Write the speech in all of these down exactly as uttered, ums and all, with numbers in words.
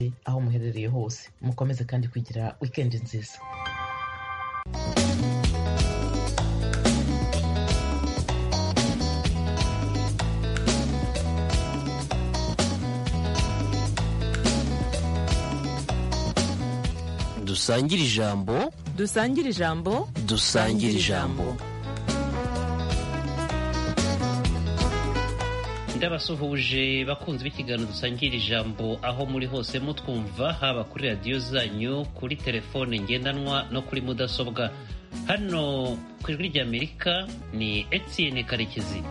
aho muherereye hose. Mukomeze kandi kugira weekend nziza. dusangire ijambo dusangire ijambo dusangire ijambo ndabasuhuje bakunze b'ikiganiro dusangira ijambo aho muri hose mutwumva, haba kuri radiyo zanyu, kuri telefone ngendanwa no kuri mudasobwa. Hano ku ijwi ry'Amerika ni Etienne Karekezi.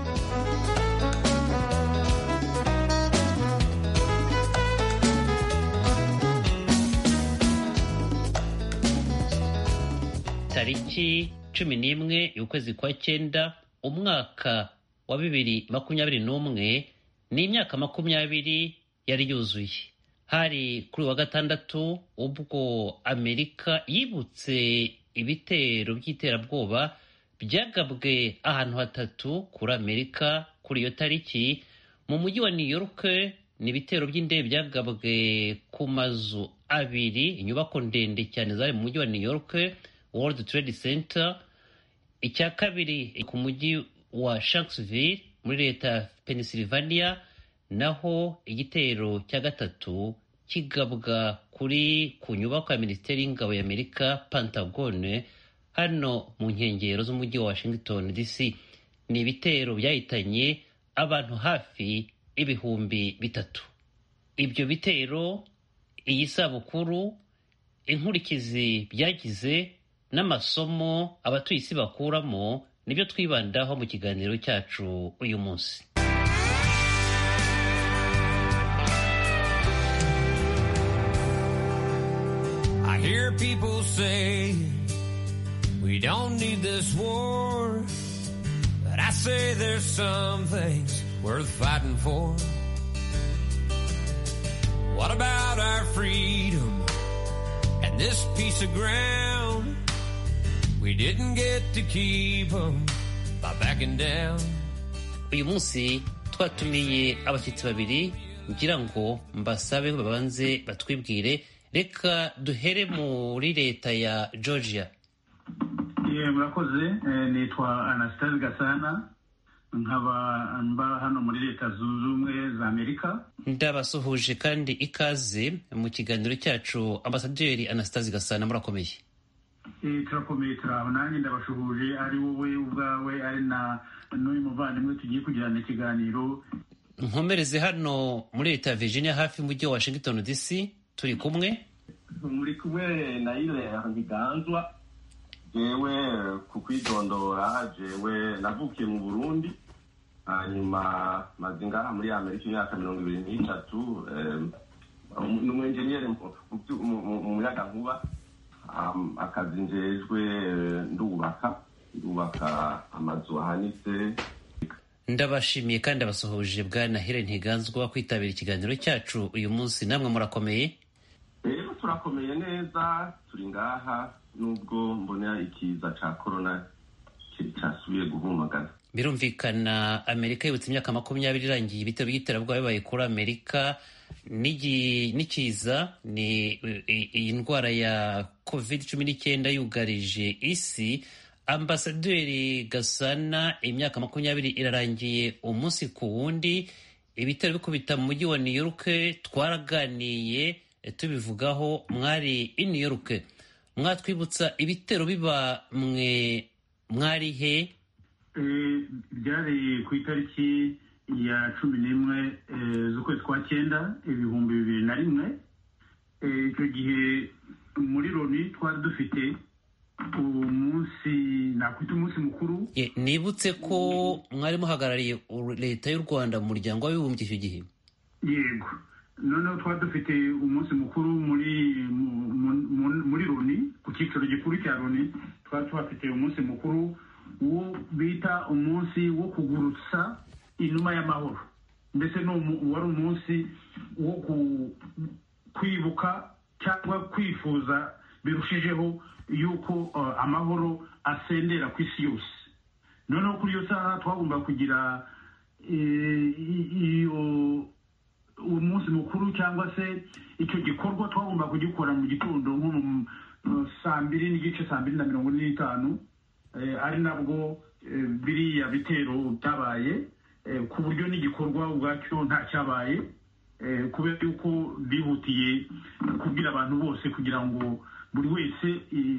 Tariki cumi n'imwe y'ukwezi kwa cyenda umwaka wa bibiri makumyabiri n'umwe ni imyaka makumyabiri yari yuzuye. Hari kuri wa gatandatu ubwo Amerika yibutse ibitero by'iterabwoba byagabwe ahantu hatatu kuri Amerika kuri iyo tariki. Mu mujyi wa New York ni ibitero by'indege byagabwe ku mazu abiri, inyubako ndende cyane zari mu mujyi wa New York, World Trade Center. Icya kabiri ku mujyi wa Shanksville muri leta ya Pennsylvania, naho igitero cya gatatu kigabwa kuri ku nyubako ya Minisiteri y'Ingabo ya Amerika, Pentagon, hano mu nkengero z'umujyi wa Washington D C. Ni ibitero byahitanye abantu hafi ibihumbi bitatu. Ibyo bitero, iyi sabukuru, inkurikizi byagize n'amasomo abatuye isi bakuramo, nibyo twibandaho mu kiganiro cyacu uyu munsi. I hear people say we don't need this war, but I say there's some things worth fighting for. What about our freedom and this piece of ground? We didn't get to keep them by backing down. Uyu munsi twatumiye abashyitsi babiri ngira ngo mbasabe babanze batwibwire. Reka duhere muri leta ya Georgia. Ye murakoze, nitwa Anastase Gasana, nkaba mba hano muri leta zunze ubumwe za Amerika. Ndabasuhuje kandi ikaze mu kiganiro cyacu. Ambasaderi Anastase Gasana, murakomeye? Turakomeye, turaho. Nanjye ndabashuhuje, ari wowe ubwawe, ari na n'uyu muvandimwe tugiye kugirana ikiganiro. Nkomereze hano muri leta ya Virginia hafi mujyi wa Washington D C. Turi kumwe muri kumwe na ile Ntiganzwa. Jewe kukwidondora, jewe navukiye mu Burundi, hanyuma maze ngaha muri Amerika imyaka mirongo ibiri n'itatu. Ni umwenjeniyeri mu muyagankuba. Akazi njejwe ndubaka ndubaka amazu ahanitse. Ndabashimiye kandi abasuhuje bwana Helen Ntiganzwa kwitabira ikiganiro cyacu uyu munsi. Namwe murakomeye? Rero turakomeye neza, turi ngaha nubwo mbona ikiza ca corona cyasubiye guhumagana. Birumvikana Amerika yibutse imyaka makumyabiri irangiye ibitero by'iterabwoba bibaye kuri Amerika. N'ikiza ni iyi ndwara ya covid cumi n'icyenda yugarije isi. Ambasaderi Gasana, imyaka makumyabiri irarangiye umunsi ku wundi, ibitero bikubita mu mujyi wa New York. Twaraganiye tubivugaho, mwari i New York. Mwatwibutsa ibitero biba mwe mwari he? Byari ku itariki ya cumi n'imwe z'ukwezi kwa cyenda ibihumbi bibiri na rimwe. Icyo gihe muri Loni twari dufite umunsi, nakwita umunsi mukuru. Nibutse ko mwari muhagarariye leta y'u Rwanda mu muryango w'abibumbye icyo gihe. Yego, noneho twari dufite umunsi mukuru muri muri Loni, ku cyicaro gikuru cya Loni. Twari tuhafite umunsi mukuru wo bita umunsi wo kugurutsa inuma y'amahoro. Mbese wari umunsi wo kwibuka cyangwa kwifuza birushijeho yuko amahoro asendera ku isi yose. Noneho kuri iyo saha twagomba kugira iyo uwo munsi mukuru cyangwa se icyo gikorwa twagomba kugikora mu gitondo nko mu saa mbiri n'igice saa mbiri na mirongo ine n'itanu ari nabwo biriya bitero byabaye ku buryo n'igikorwa ubwacyo nta cyabaye kubera yuko bihutiye kubwira abantu bose kugira ngo buri wese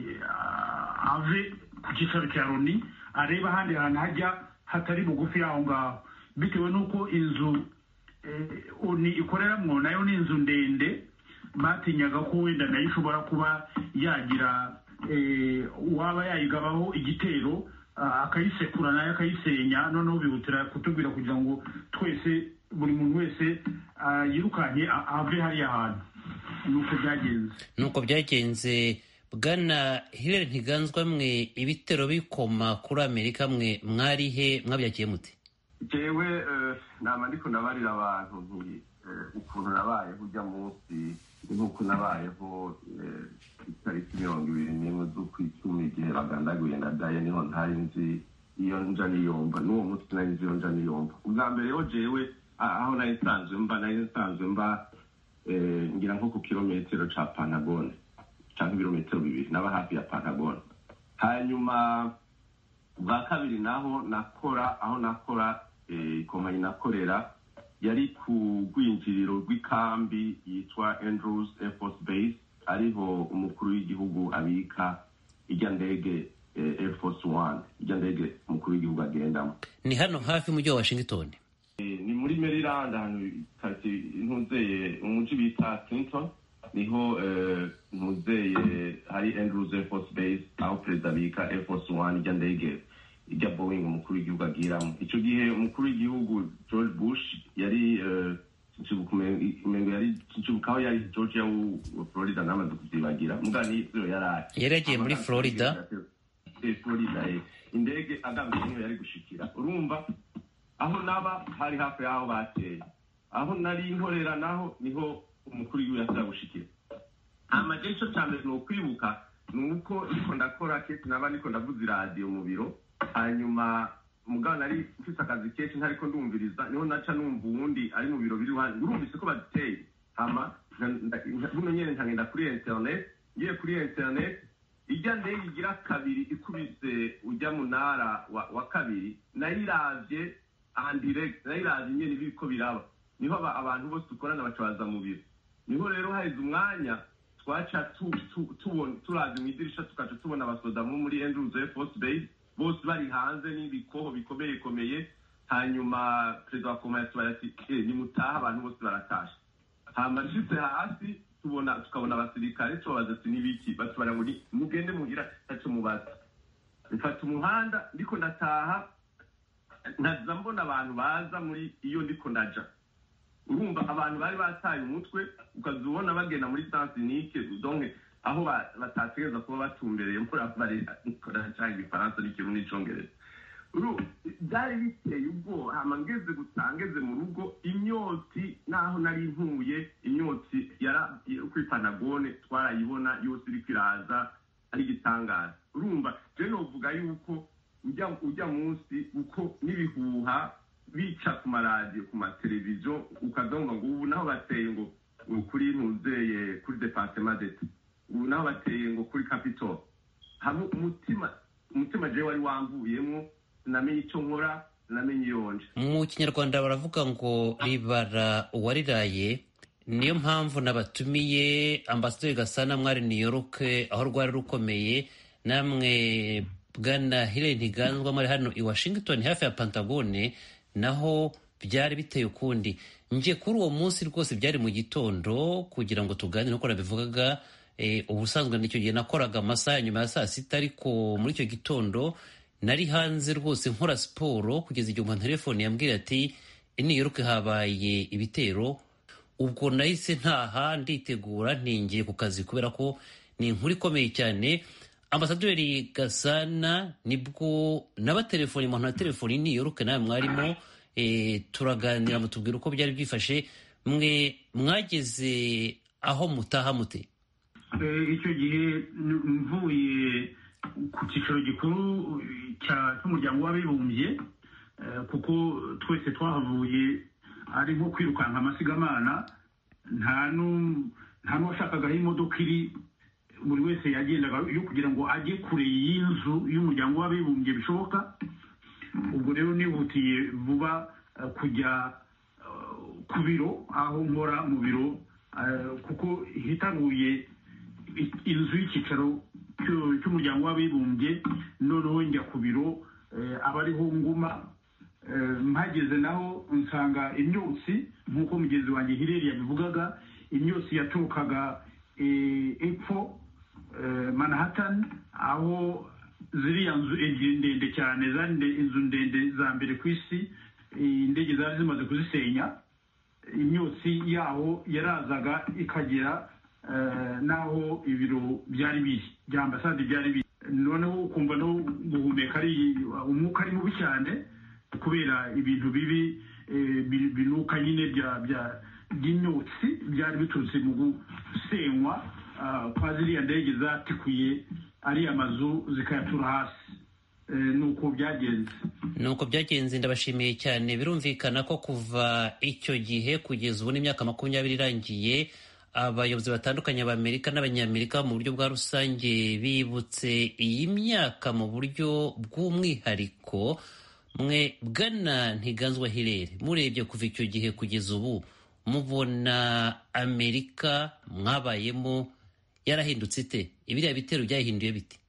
ave ku cyicaro cya Loni areba ahandi hantu hajya hatari bugufi yaho ngaho bitewe n'uko inzu Oni ikoreramo nayo ni inzu ndende batinyaga ko wenda nayo ishobora kuba yagira waba yayigabaho igitero akayisekura nayo akayisenya noneho bihutira kutubwira kugira ngo twese buri muntu wese yirukanye ave hariya hantu nuko byagenze nuko byagenze Bwana Hilary Ntiganzwa mwe ibitero bikoma kuri Amerika mwe mwari he mwabyakiye muti jewe nama ndiko nabarira abantu nti ukuntu nabaye kujya munsi nk'uko nabayeho itariki mirongo ibiri n'imwe z'ukwicumi igihe bagandaguye na Daye niho ntari nzi iyo nja niyomba n'uwo munsi nari nzi iyo nja niyomba ubwa mbere yo jewe aho nari nsanzwe mba nari nsanzwe mba ngira nko ku kilometero ca Pentagon canke ibirometero bibiri naba hafi ya Pentagon hanyuma bwa kabiri naho nakora aho nakora ikompanyi nakorera yari ku rwinjiriro rw'ikambi yitwa Andrews Air Force Base ariho umukuru w'igihugu abika ijya ndege Air Force One ijya ndege umukuru w'igihugu agendamo ni hano hafi mu mujyi wa Washington ni muri Maryland ahantu kati ntuzeye umuji bita Clinton niho ntuzeye hari Andrews Air Force Base aho perezida abika Air Force One ijya ndege ijya Boeing umukuru w'igihugu agiramo icyo gihe umukuru w'igihugu George Bush yari umengo yari ncubukaho yari Georgia wa Florida namaze kuzibagira mugani iyo yari yari yagiye muri Florida Florida indege agamije niyo yari gushikira urumva aho naba hari hafi yaho bateye aho nari inkorera naho niho umukuru w'igihugu yasaba gushikira amajecho cyane no kwibuka nuko iko ndakora kesi naba niko ndavuza radio mu biro hanyuma mugana ari ufite akazi kenshi ntariko ndumviriza niho naca numva uwundi ari mu biro biri wanjye urumvise ko baditeye hama buno nyene ntagenda kuri internet ngiye kuri internet ijya ndege igira kabiri ikubise ujya munara wa, wa kabiri nayiravye en direct nayiravye nyene biko biraba niho abantu bose dukorana bacabaza mu biro niho rero haize umwanya twaca tubona turazi mu idirisha tukaca tubona abasoda muri Andrews Air Force Base bose bari hanze n'ibikoho bikomeye komeye hanyuma perezida wa komite barati eh ni mutaha abantu bose baratasha hama nshitse hasi tubona tukabona abasirikare tubabaza ati nibiki batubara ngo mugende mugira tacho mubaza mfata umuhanda ndiko ndataha naza mbona abantu baza muri iyo ndiko ndaja urumva abantu bari bataye umutwe ukazubona bagenda muri Saint-Unique donc aho batategereza kuba batumbereye mpora bari ikora cyangwa ifaransa n'ikintu n'icongereza uru byari biteye ubwo hama ngeze gutangeze mu rugo imyotsi naho nari ntuye imyotsi yara kwipanagone twarayibona yose iri kwiraza ari gitangaza urumva je no vuga yuko ujya ujya munsi uko nibihuha bica ku maradiyo ku mateleviziyo ukazonga ngo ubu naho bateye ngo kuri ntuzeye kuri departement d'etat ubu naho bateye ngo kuri Capitol hamwe umutima umutima je wari wamvuyemo namenye icyo nkora namenye yonje mu kinyarwanda baravuga ngo ribara uwariraye niyo mpamvu nabatumiye Ambasaderi Gasana mwari New York aho rwari rukomeye namwe Bwana Hilary Ntiganzwa mwari hano i Washington hafi ya Pentagon naho byari biteye ukundi nje kuri uwo munsi rwose byari mu gitondo kugira ngo tuganire uko nabivugaga eh, ubusanzwe nicyo gihe nakoraga amasaha nyuma ya saa sita ariko muri icyo gitondo nari hanze rwose nkora siporo kugeza igihe umuntu telefone yambwira ati New York habaye ibitero ubwo nahise ntaha nditegura ntingiye ku kazi kubera ko ni inkuru ikomeye cyane. Ambasaderi Gasana nibwo n'abatelefoni umuntu na telefoni New York nawe mwarimo e, turaganira mutubwira uko byari byifashe mwe mwageze aho mutaha mute. Icyo gihe mvuye ku cyicaro gikuru cy'umuryango w'abibumbye kuko twese twahavuye ari nko kwirukanka amasigamana nta nta n'uwashakagaho imodoka iri buri wese yagendaga yo kugira ngo ajye kure y'inzu y'umuryango w'abibumbye bishoboka. ubwo rero nihutiye vuba kujya ku biro aho nkora mu biro kuko hitaruye inzu y'icyicaro cy'umuryango w'abibumbye, noneho njya ku biro aba ariho nguma. mpageze naho nsanga imyotsi nk'uko mugenzi wanjye Hilary yabivugaga, imyotsi yaturukaga epfo Manhattan, aho ziriya nzu ebyiri ndende cyane zari inzu ndende za mbere ku isi, indege zari zimaze kuzisenya. imyotsi yaho yarazaga ikagera n'aho ibiro byari biri bya ambasade byari biri, noneho ukumva no guhumeka ari umwuka ari mubi cyane kubera ibintu bibi binuka nyine by'imyotsi byari biturutse mu gusenywa kwa ziriya ndege zatikuye ariya mazu zikayatura hasi. nuko byagenze nuko byagenze ndabashimiye cyane. birumvikana ko kuva icyo gihe kugeza ubu n'imyaka makumyabiri irangiye, abayobozi batandukanye b'Amerika n'abanyamerika mu buryo bwa rusange bibutse iyi myaka mu buryo bw'umwihariko. mwe Bwana Ntiganzwa Hilary, murebye kuva icyo gihe kugeza ubu, mubona Amerika mwabayemo yarahindutse ite? ibiriya bitero byahinduye bite?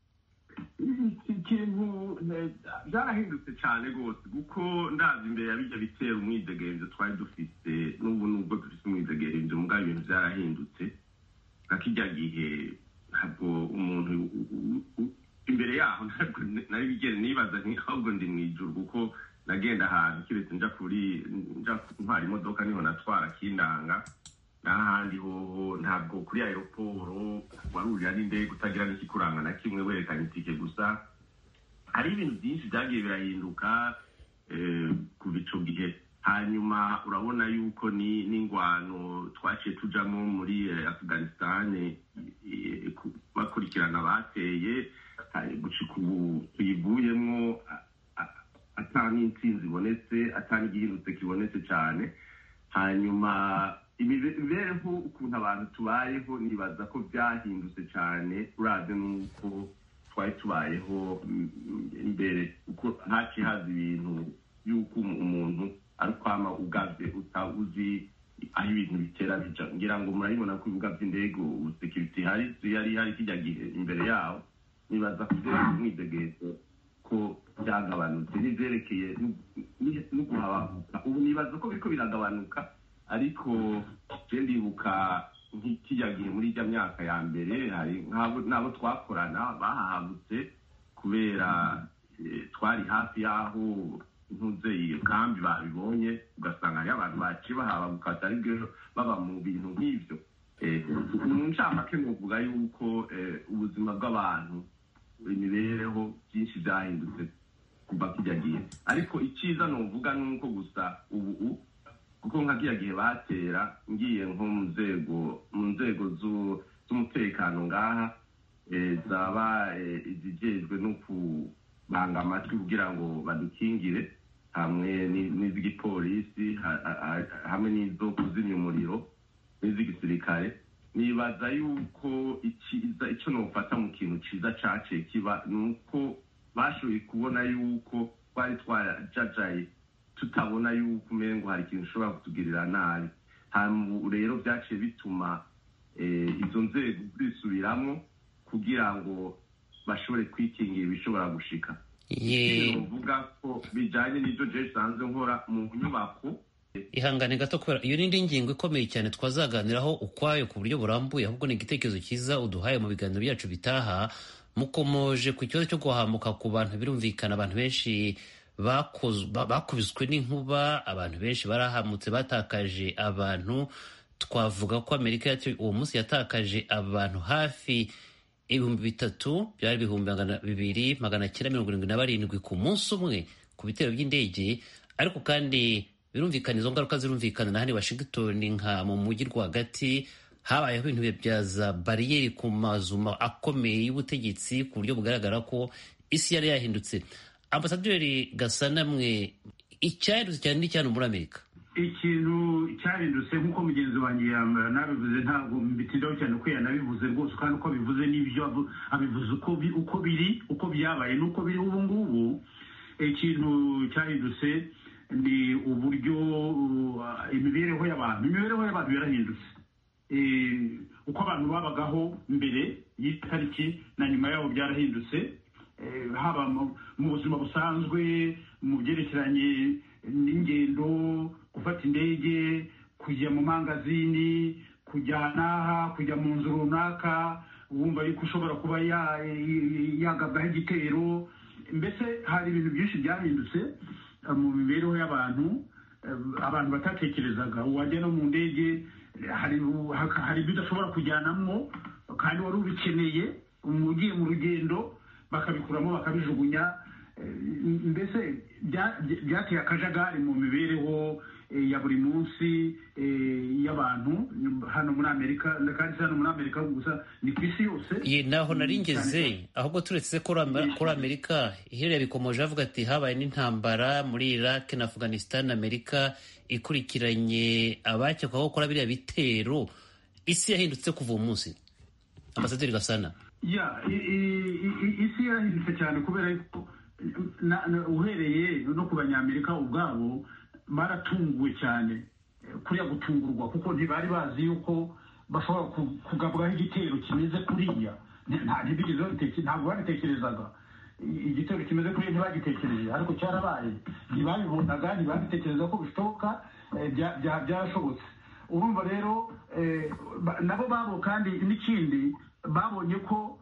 ikintu byarahindutse cyane rwose, kuko ndazi imbere ya bijya bitera umwidegenzo twari dufite, n'ubu nubwo dufite umwidegenzo mugabo ibintu byarahindutse. nka kijya gihe ntabwo umuntu imbere yaho ntabwo nari bigere nibaza nti ahubwo ndi mu ijuru, kuko nagenda ahantu kiretse nja kuri nja ntwara imodoka niho natwara kindanga, n'ahandi hoho ntabwo kuri aeroporo warurira n'indege utagira n'ikikuranga na kimwe werekanye itike gusa. hari ibintu byinshi byagiye birahinduka kuva icyo gihe. hanyuma urabona yuko ni n'ingwano twaciye tujamo muri Afghanistan bakurikirana bateye, gushika ubu tuyivuyemo atani intsinzi ibonetse, atani igihindutse kibonetse cyane. hanyuma imibereho ukuntu abantu tubayeho nibaza ko byahindutse cyane uravye n'uko twari tubayeho imbere, uko haciye haza ibintu y'uko umuntu ari kwama ugavye utabuzi aho ibintu bitera bija. ngira ngo murabibona ko ibibuga by'indege ubu security hari yari hari kijya gihe imbere yaho. nibaza ko umwidegezo ko byagabanutse n'ivyerekeye no kuhabahuka. ubu nibaza ko biriko biragabanuka, ariko je ndibuka nk'ikijya gihe muri ijya myaka ya mbere hari n'abo twakorana bahahabutse kubera twari hafi y'aho ntuze iyo kambi babibonye, ugasanga hariyo abantu baciye bahababuka batari bwo baba mu bintu nk'ivyo. mu ncamake novuga yuko ubuzima bw'abantu, imibereho byinshi byahindutse kuva kijya gihe. ariko icyiza novuga nuko gusa ubu kuko nka kijya gihe batera ngiye nko mu nzego mu nzego z'umutekano ngaha zaba izijejwe no kubanga amatwi kugira ngo badukingire, hamwe n'iz'igipolisi hamwe n'izo kuzimya umuriro n'iz'igisirikare. nibaza yuko icyiza icyo nofata mu kintu cyiza caciye kiba nuko bashoboye kubona yuko twari twarajajaye tutabona yuko umengo hari ikintu ushobora kutugirira nabi. hanyuma rero byaciye bituma izo nzego zisubiramo kugira ngo bashobore kwikingira ibishobora gushika. uvuga ko bijanye n'ibyo je sanzwe nkora mu nyubako. ihangane gato kubera iyo n'indi ngingo ikomeye cyane twazaganiraho ukwayo ku buryo burambuye, ahubwo ni igitekerezo cyiza uduhaye mu biganiro byacu bitaha. mukomoje ku kibazo cyo guhamuka ku bantu, birumvikana abantu benshi bakubiswe n'inkuba, abantu benshi barahamutse batakaje abantu. twavuga ko Amerika uwo munsi yatakaje abantu hafi ibihumbi bitatu, byari ibihumbi bibiri magana cyenda mirongo irindwi na barindwi ku munsi umwe ku bitero by'indege. ariko kandi birumvikana izo ngaruka zirumvikana na hano i Washington nka mu mujyi rwagati habayeho ibintu bya za bariyeri ku mazu akomeye y'ubutegetsi ku buryo bugaragara ko isi yari yahindutse. Ambasaderi Gasana, mwe icyahindutse cyane ni cyane muri Amerika? ikintu cyahindutse nk'uko mugenzi wanjye yambara nabivuze ntabwo mbitindaho cyane ko yanabivuze rwose kandi uko abivuze n'ibyo abivuze uko uko biri uko byabaye n'uko biri ubu ngubu. Ikintu cyahindutse ni uburyo imibereho y'abantu imibereho y'abantu yarahindutse. Uko abantu babagaho mbere y'itariki na nyuma yaho byarahindutse, haba mu buzima busanzwe, mu byerekeranye n'ingendo, gufata indege, kujya mu mangazini, kujya n'aha, kujya mu nzu runaka, wumva yuko ushobora kuba yagabwaho igitero. Mbese hari ibintu byinshi byahindutse mu mibereho y'abantu, abantu batatekerezaga. Wajya no mu ndege, hari hari ibyo udashobora kujyanamo kandi wari ubikeneye, ugiye mu rugendo bakabikuramo bakabijugunya. Mbese byateye akajagari mu mibereho ya buri munsi y'abantu hano muri Amerika, kandi hano muri Amerika gusa ni ku isi yose. Ye naho naringeze ahubwo turetse ko kuri Amerika ihereye bikomoje avuga ati habaye n'intambara muri Iraq na Afghanistan, Amerika ikurikiranye abakekwaho gukora biriya bitero. Isi yahindutse kuva uwo munsi, Ambasaderi Gasana. Ya isi yarahindutse cyane kubera ko uhereye no ku banyamerika ubwabo baratunguwe cyane kuriya gutungurwa, kuko ntibari bazi yuko bashobora kugabwaho igitero kimeze kuriya. Ntabwo babitekerezaga igitero kimeze kuriya, ntibagitekereje, ariko cyarabaye. Ntibabibonaga, ntibabitekereza ko bishoboka, byarashobotse. Urumva rero nabo babo kandi n'ikindi babonye ko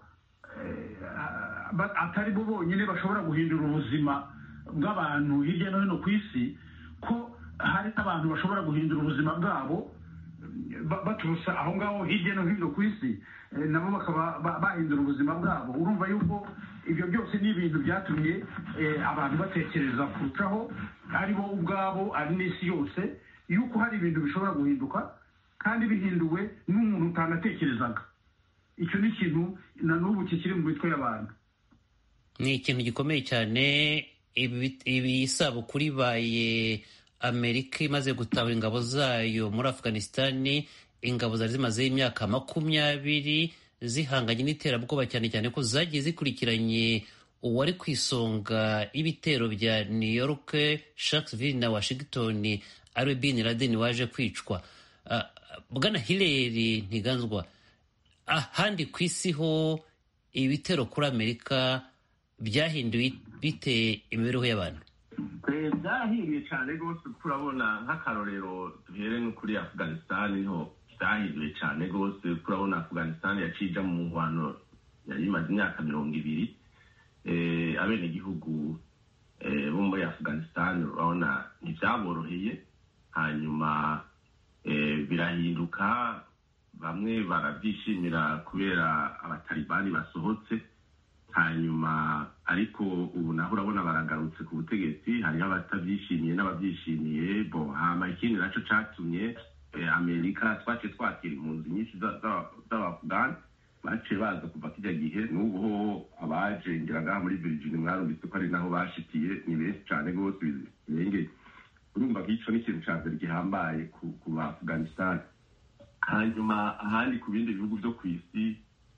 atari bo bonyine bashobora guhindura ubuzima bw'abantu hirya no hino ku isi, ko hari abantu bashobora guhindura ubuzima bwabo baturutse aho ngaho hirya no hino ku isi, nabo bakaba bahindura ubuzima bwabo. Urumva yuko ibyo byose ni ibintu byatumye abantu batekereza kurushaho, ari bo ubwabo ari n'isi yose, yuko hari ibintu bishobora guhinduka kandi bihinduwe n'umuntu utanatekerezaga. Icyo ni ikintu na n'ubu kikiri mu mitwe y'abantu. Ni ikintu gikomeye cyane. Ibi isabukuru ibaye Amerika imaze gutahura ingabo zayo muri Afghanistan, ingabo zari zimazeho imyaka makumyabiri zihanganye n'iterabwoba, cyane cyane ko zagiye zikurikiranye uwari ku isonga y'ibitero bya New York, Sharksville na Washington, ari Bin Laden waje kwicwa. Bwana Hillary Ntiganzwa, ahandi ku isi ho ibitero kuri Amerika byahinduye bite imibereho y'abantu? Byahinduye cyane rwose, kuko urabona nk'akarorero duhere no kuri Afghanistan niho byahinduye cyane rwose. Kuko urabona Afghanistan yacija mu ngwano yari imaze imyaka mirongo ibiri. Abenegihugu bo muri Afghanistan urabona ntibyaboroheye, hanyuma birahinduka. Bamwe barabyishimira kubera abatalibani basohotse, hanyuma ariko ubu naho urabona baragarutse ku butegetsi. Hariho abatabyishimiye n'ababyishimiye. Bo hama ikindi nacyo cyatumye Amerika twace twakira impunzi nyinshi z'Abafugani baciye baza kuva kijya gihe. N'ubu ho abaje ngiraga muri Virginia mwarumvise ko ari naho bashitiye, ni benshi cyane rwose birengeye. Urumva ko icyo ni ikintu cya mbere gihambaye ku Afghanistan. Hanyuma ahandi ku bindi bihugu byo ku isi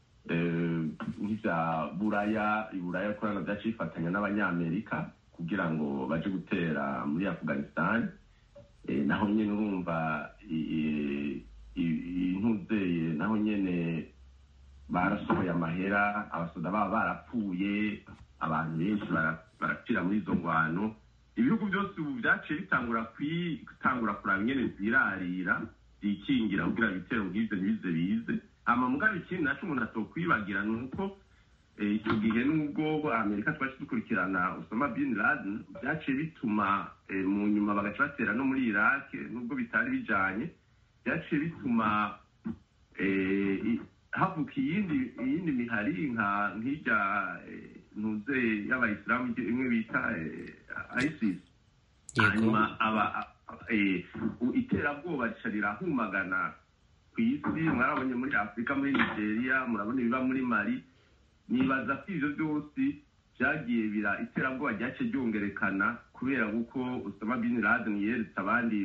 nk'ibya Buraya, Iburaya korana byacifatanya n'Abanyamerika kugira ngo baje gutera muri Afghanistan. Naho nyine urumva intuzeye, naho nyine barasohoye amahera, abasoda baba barapfuye, abantu benshi barapfira muri izo ngwano. Ibihugu byose ubu byaciye bitangura kwitangura kuraba nyine zirarira zikingira kugira ibitero nk'ibyo ntibize bize. Ama mugabo ikindi naco umuntu atokwibagira ni uko icyo gihe n'ubwo Amerika twaje dukurikirana Osama Bin Laden, byaciye bituma mu nyuma bagaca batera no muri Iraq, nubwo bitari bijanye, byaciye bituma havuka iyindi iyindi mihari nka nk'ijya ntuze y'abayisilamu imwe bita ISIS. Hanyuma aba iterabwoba rica rirahumagana ku isi. Mwarabonye muri Afurika, muri Nigeria, murabona ibiba muri Mali. Nibaza ko ivyo byose byagiye bira iterabwoba ryace ryongerekana kubera kuko Osama Bin Laden yeretse abandi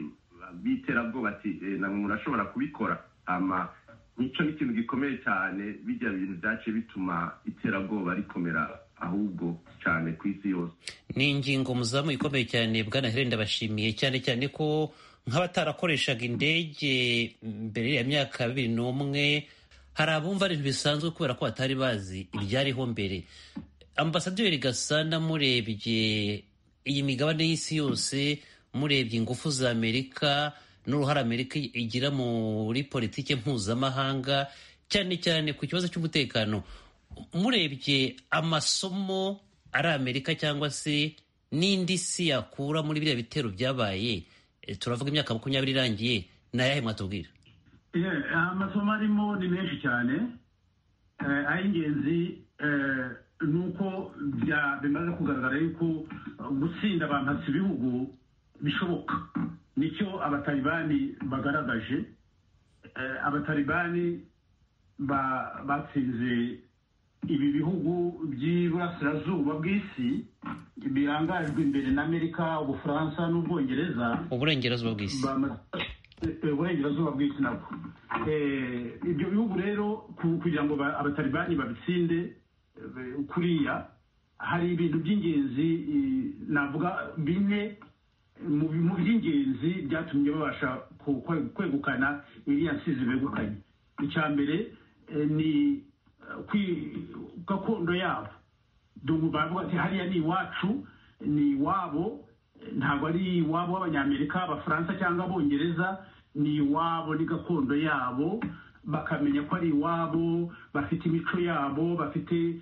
biterabwoba ati namwe murashobora kubikora ama nico ni ikintu gikomeye cyane bijya ibintu byaciye bituma iterabwoba rikomera ahubwo cyane ku isi yose. Ni ingingo muzamu ikomeye cyane bwana Helen, ndabashimiye cyane cyane ko nk'abatarakoreshaga indege mbere ya myaka bibiri n'umwe hari abumva ari bisanzwe kubera ko batari bazi ibyariho mbere. Ambasaderi Gasana, murebye iyi migabane y'isi yose, murebye ingufu za Amerika n'uruhare Amerika igira muri politike mpuzamahanga cyane cyane ku kibazo cy'umutekano, murebye amasomo ari Amerika cyangwa se n'indi si yakura muri biriya bitero byabaye, turavuga imyaka makumyabiri irangiye, ni ayahe mwatubwira? Amasomo arimo ni menshi cyane. Ay'ingenzi ni uko bimaze kugaragara yuko gutsinda abantu ibihugu bishoboka. Nicyo abatalibani bagaragaje. Abatalibani batsinze ibi bihugu by'iburasirazuba bw'isi birangajwe imbere na Amerika, Ubufaransa n'Ubwongereza. Uburengerazuba bw'isi. Uburengerazuba bw'isi nabwo. Ibyo bihugu rero kugira ngo abatalibani babitsinde kuriya, hari ibintu by'ingenzi navuga bine mu by'ingenzi byatumye babasha kwegukana iriya nsizi begukanye. Icya mbere ni gakondo yabo. Bavuga ati hariya ni iwacu, ni iwabo, ntabwo ari iwabo w'Abanyamerika, Abafaransa cyangwa Abongereza, ni iwabo, ni gakondo yabo. Bakamenya ko ari iwabo, bafite imico yabo, bafite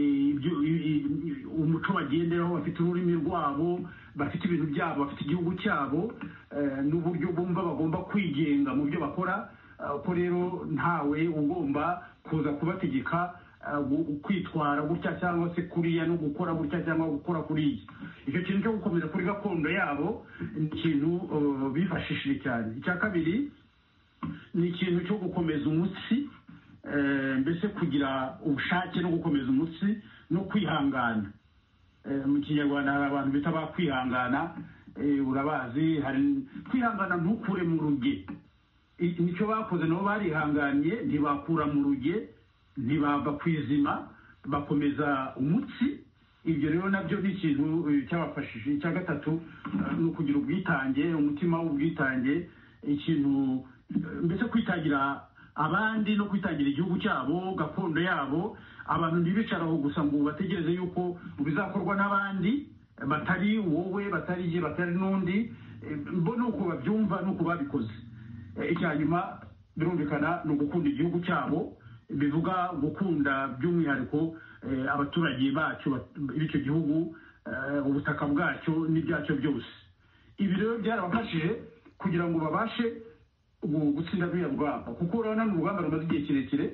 umuco bagenderaho, bafite ururimi rwabo, bafite ibintu byabo, bafite igihugu cyabo n'uburyo bumva bagomba kwigenga mu byo bakora. Ko rero ntawe ugomba kuza kubategeka kwitwara gutya cyangwa se kuriya no gukora gutya cyangwa gukora kuriya. Icyo kintu cyo gukomeza kuri gakondo yabo ni ikintu bifashishije cyane. Icya kabiri ni ikintu cyo gukomeza umutsi, mbese kugira ubushake no gukomeza umutsi no kwihangana. Mu Kinyarwanda hari abantu bita ba kwihangana, urabazi, hari kwihangana ntukure mu ruge. Nicyo bakoze, nabo barihanganye, ntibakura mu ruge, ntibava ku izima, bakomeza umutsi. Ibyo rero nabyo ni ikintu cyabafashije. Icya gatatu ni ukugira ubwitange, umutima w'ubwitange, ikintu mbese kwitangira abandi no kwitangira igihugu cyabo, gakondo yabo. Abantu ntibicaraho gusa ngo bategereze yuko bizakorwa n'abandi batari wowe, batari je, batari n'undi. Mbona uko babyumva n'uko babikoze. Icya nyuma birumvikana ni ugukunda igihugu cyabo, bivuga gukunda by'umwihariko abaturage bacyo b'icyo gihugu, ubutaka bwacyo n'ibyacyo byose. Ibi rero byarabafashije kugira ngo babashe gutsinda ruriya rugamba, kuko urabona ni urugamba rumaze igihe kirekire.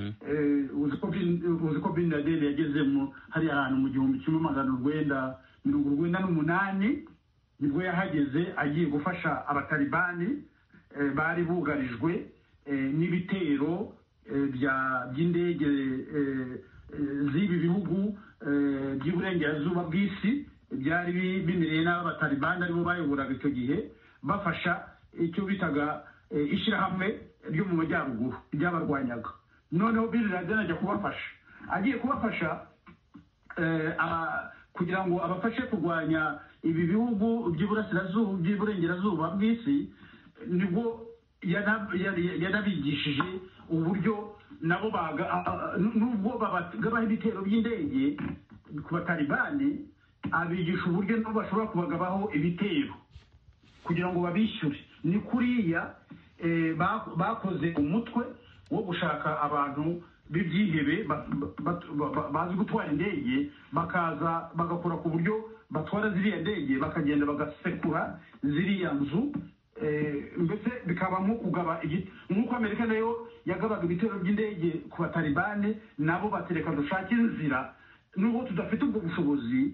Uzi ko Bin Laden yageze hariya ahantu mu gihumbi kimwe magana urwenda mirongo urwenda n'umunani, nibwo yahageze agiye gufasha abatalibani bari bugarijwe n'ibitero by'indege z'ibi bihugu by'iburengerazuba bw'isi byari bimereye n'abatalibani aribo bayoboraga icyo gihe, bafasha icyo bitaga ishyirahamwe ryo mu majyaruguru ryabarwanyaga. Noneho Bin Laden ajya kubafasha, agiye kubafasha kugira ngo abafashe kurwanya ibi bihugu by'iburasirazuba by'iburengerazuba bw'isi. Nibwo yanabigishije uburyo nabo nubwo babagabaho ibitero by'indege ku batalibani, abigisha uburyo nabo bashobora kubagabaho ibitero kugira ngo babishyure. Ni kuriya bakoze umutwe wo gushaka abantu b'ibyihebe bazi gutwara indege, bakaza bagakora ku buryo batwara ziriya ndege, bakagenda bagasekura ziriya nzu, mbese bikaba nko kugaba nk'uko Amerika nayo yagabaga ibitero by'indege ku batalibani. Nabo batereka dushake inzira, nubwo tudafite ubwo bushobozi,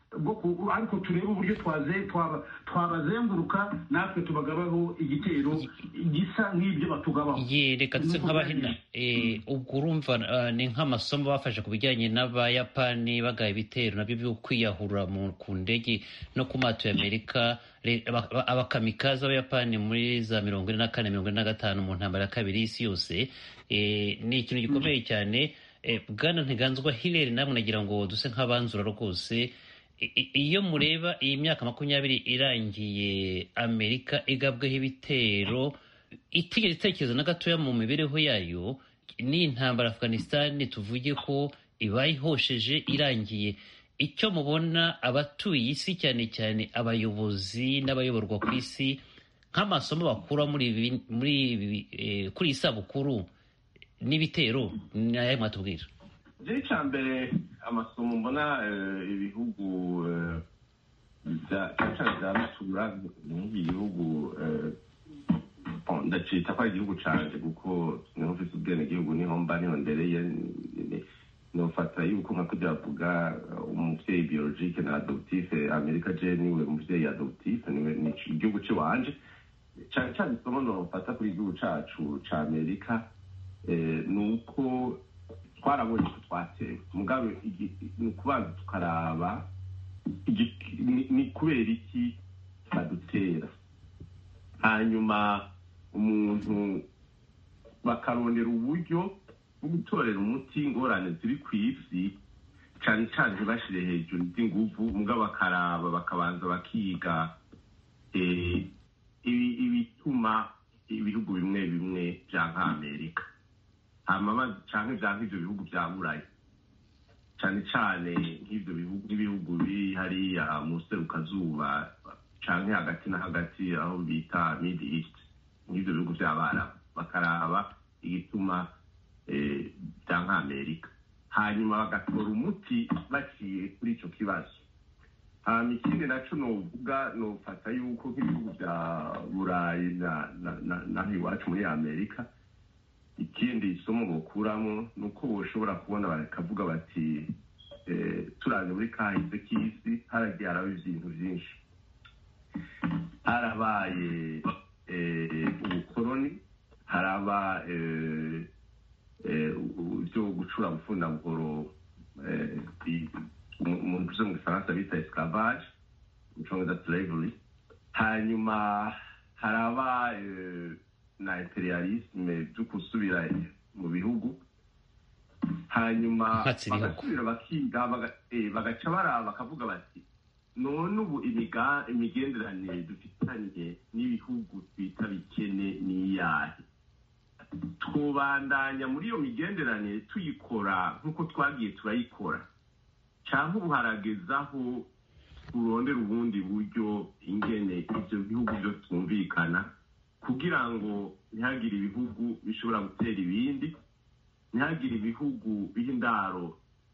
ariko turebe uburyo twabazenguruka natwe tubagabaho igitero gisa nk'ibyo batugabaho. reka ndetse nk'abahina ubwo urumva ni nk'amasomo bafashe ku bijyanye n'abayapani bagaba ibitero nabyo byo kwiyahura ku ndege no ku mato y'Amerika, abakamikazi b'abayapani muri za mirongo ine na kane mirongo ine na gatanu mu ntambara ya kabiri y'isi yose. Ni ikintu gikomeye cyane. Bwana Ntiganzwa Hilaire, namwe nagira ngo duse nk'abanzura rwose, iyo mureba iyi myaka makumyabiri irangiye Amerika igabweho ibitero itigeze itekereza na gatoya mu mibereho yayo, ni intambara Afghanistan tuvuge ko ibaye ihosheje irangiye, icyo mubona abatuye isi cyane cyane abayobozi n'abayoborwa ku isi nk'amasomo bakura muri muri kuri isabukuru n'ibitero naye mwatubwira? Je cyambere amasomo mbona ibihugu bya bya bitura n'ibihugu ndacita kwa igihugu canje kuko niho mfite ubwene gihugu niho mba niho ndereye nofata yuko nka kujavuga umuvyeyi biologique na adoptif Amerika je niwe umuvyeyi adoptif niwe ni igihugu cyo wanje cyane cyane somo nofata kuri igihugu cacu ca Amerika nuko twarabonye ko twatewe mugabe ni ukubanza tukaraba ni kubera iki badutera, hanyuma umuntu bakarondera uburyo bwo gutorera umuti ingorane ziri ku isi, cyane cyane ntibashire hejuru z'inguvu, mugabo bakaraba bakabanza bakiga ibituma ibihugu bimwe bimwe bya nk'Amerika hama canke bya nk'ivyo bihugu bya Burayi, cyane cyane nk'ivyo bihugu n'ibihugu biri hariya mu serukazuba canke hagati na hagati aho bita Middle East, nk'ivyo bihugu by'Abarabu, bakaraba igituma bya nk'Amerika, hanyuma bagatora umuti baciye kuri ico kibazo. hanyuma ikindi naco novuga nofata yuko nk'ibihugu bya Burayi naho iwacu muri Amerika, ikindi isomo bokuramo nuko boshobora kubona bakavuga bati turaje muri kahise k'isi haragiye haraba ibintu byinshi, harabaye ubukoroni, haraba byo gucura gufunda buhoro umuntu uze mu Gifaransa bita esclavage, mu Congereza slavery, hanyuma haraba na imperialisme byo kusubira mu bihugu, hanyuma bagasubira bakiga bagaca baraba bakavuga bati none ubu imigenderanire dufitanye n'ibihugu twita bikene ni iyahe, twubandanya muri iyo migenderanire tuyikora nk'uko twagiye turayikora, cyangwa ubu haragezaho turondera ubundi buryo ingene ibyo bihugu byo twumvikana kugira ngo ntihagire ibihugu bishobora gutera ibindi, ntihagire ibihugu b'indaro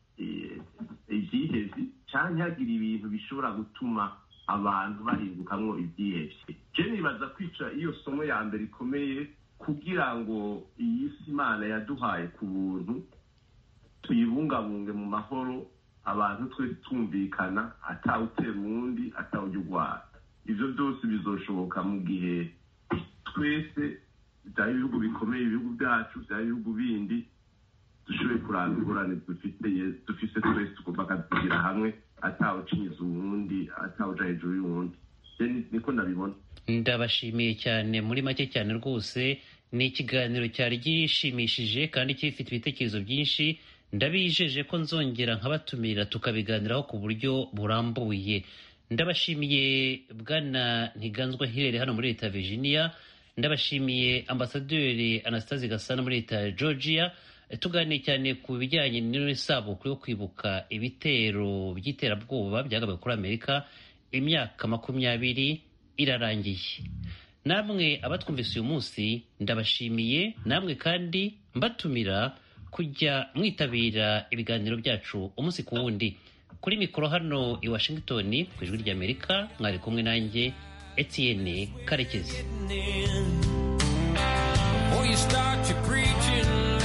ibyihebye, cyangwa ntihagire ibintu bishobora gutuma abantu bahindukamwo ibyihebye. Je nibaza kwica iyo somo ya mbere ikomeye kugira ngo iyi si Imana yaduhaye ku buntu tuyibungabunge mu mahoro, abantu twese tumvikana atawutera uwundi atawujya urwara. Ivyo byose bizoshoboka mu gihe twese byaba ibihugu bikomeye, ibihugu byacu byaba ibihugu bindi, dushoboye kuranga ingorane dufite dufise twese bakadugira hamwe atawucinyiza uwundi atawuja hejuru y'uwundi. Niko ndabibona. Ndabashimiye cyane, muri make cyane rwose. Ni ikiganiro cyari gishimishije kandi gifite ibitekerezo byinshi. Ndabijeje ko nzongera nkabatumira tukabiganiraho ku buryo burambuye. Ndabashimiye Bwana Ntiganzwa Hilaire hano muri leta ya Virginia, ndabashimiye Ambasaderi Anastase Gasana muri leta ya Georgia. Tuganire cyane ku bijyanye n'isabukuru yo kwibuka ibitero by'iterabwoba byagabaye kuri Amerika. Imyaka makumyabiri irarangiye. Namwe abatwumvise uyu munsi ndabashimiye, namwe kandi mbatumira kujya mwitabira ibiganiro byacu umunsi ku wundi. Kuri mikoro hano i Washington ku ijwi ry'Amerika mwari kumwe nanjye Etienne Karekezi. Before you start your preaching